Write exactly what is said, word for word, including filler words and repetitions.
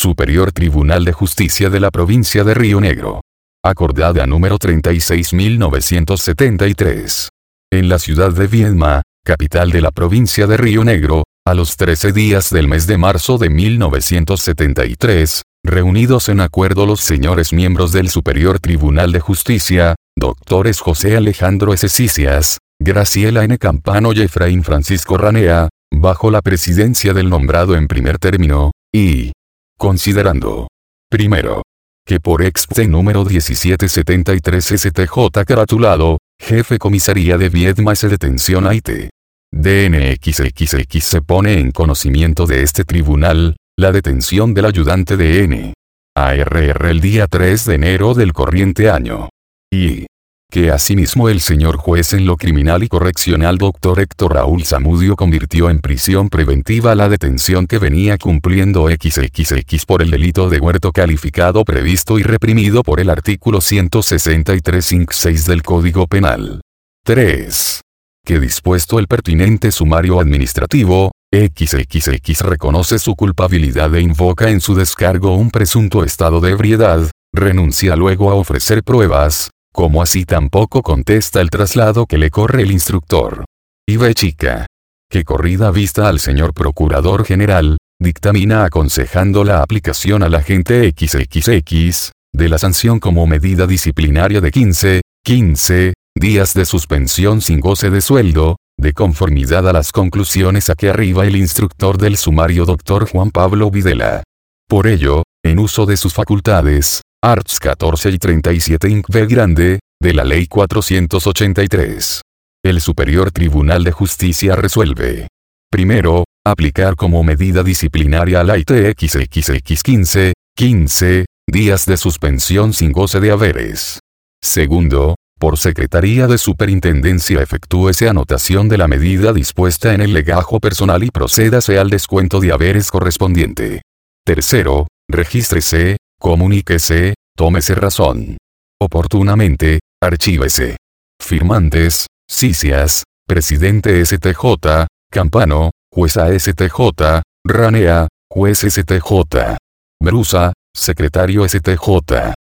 Superior Tribunal de Justicia de la Provincia de Río Negro. Acordada número treinta y seis mil novecientos setenta y tres. En la ciudad de Viedma, capital de la provincia de Río Negro, a los trece días del mes de marzo de mil novecientos setenta y tres, reunidos en acuerdo los señores miembros del Superior Tribunal de Justicia, doctores José Alejandro S. Cicias, Graciela N. Campano y Efraín Francisco Ranea, bajo la presidencia del nombrado en primer término, y considerando, primero, que por expte número diecisiete setenta y tres S T J caratulado, Jefe Comisaría de Viedma S. Detención A I T. D N X X X se pone en conocimiento de este tribunal, la detención del ayudante de N. A R R el día tres de enero del corriente año. Y que asimismo el señor juez en lo criminal y correccional doctor Héctor Raúl Zamudio convirtió en prisión preventiva la detención que venía cumpliendo equis equis equis por el delito de huerto calificado previsto y reprimido por el artículo ciento sesenta y tres punto seis del Código Penal. tres. Que dispuesto el pertinente sumario administrativo, equis equis equis reconoce su culpabilidad e invoca en su descargo un presunto estado de ebriedad, renuncia luego a ofrecer pruebas, como así tampoco contesta el traslado que le corre el instructor. Y B chica. Que corrida vista al señor Procurador General, dictamina aconsejando la aplicación al agente equis equis equis, de la sanción como medida disciplinaria de quince, quince, días de suspensión sin goce de sueldo, de conformidad a las conclusiones a que arriba el instructor del sumario doctor Juan Pablo Videla. Por ello, en uso de sus facultades, arts catorce y treinta y siete inc B grande, de la Ley cuatrocientos ochenta y tres. El Superior Tribunal de Justicia resuelve. Primero, aplicar como medida disciplinaria al A I T equis equis equis quince, quince, días de suspensión sin goce de haberes. Segundo, por Secretaría de Superintendencia efectúese anotación de la medida dispuesta en el legajo personal y procédase al descuento de haberes correspondiente. Tercero, regístrese, comuníquese, tómese razón. Oportunamente, archívese. Firmantes, Cicias, Presidente S T J, Campano, Jueza S T J, Ranea, Juez S T J. Brusa, Secretario S T J.